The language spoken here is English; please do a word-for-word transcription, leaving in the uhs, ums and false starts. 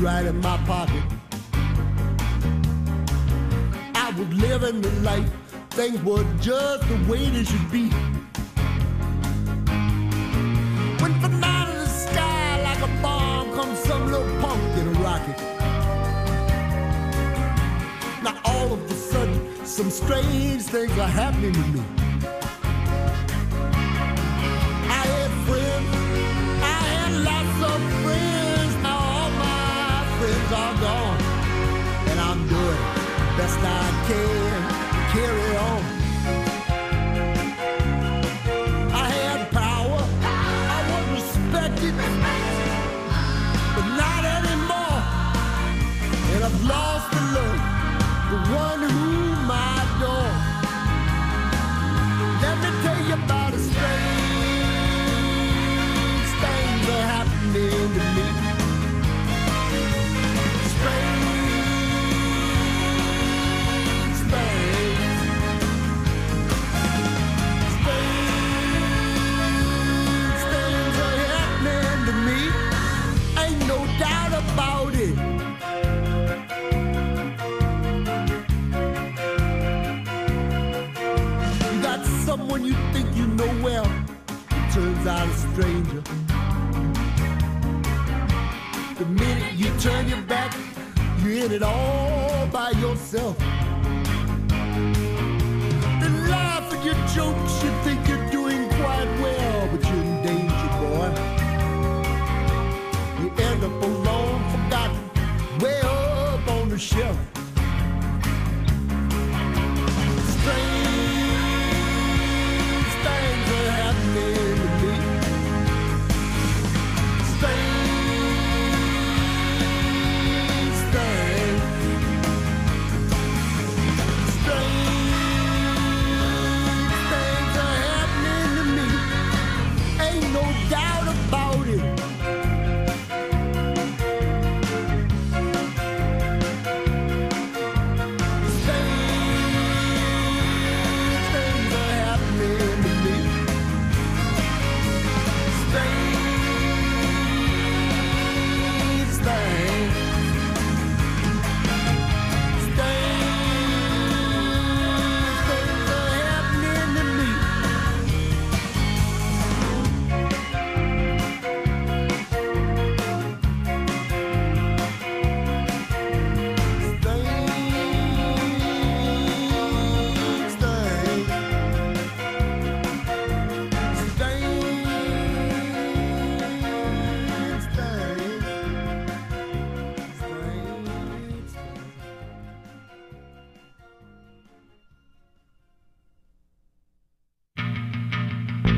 right in my pocket. I was living the life, things were just the way they should be. When from out of the sky like a bomb comes some little punk in a rocket. Now all of a sudden some strange things are happening to me. I had friends, I had lots of friends. Now all my friends are gone, and I'm doing the best I can to carry on. I had power, I was respected, but not anymore. And I've lost the love, the one whom I adore. Let me tell you about a strange things are happening to me. Strange things, strange things are happening to me. Ain't no doubt about it. You got someone you think you know well, it turns out a stranger. The minute you turn your back, you're in it all by yourself.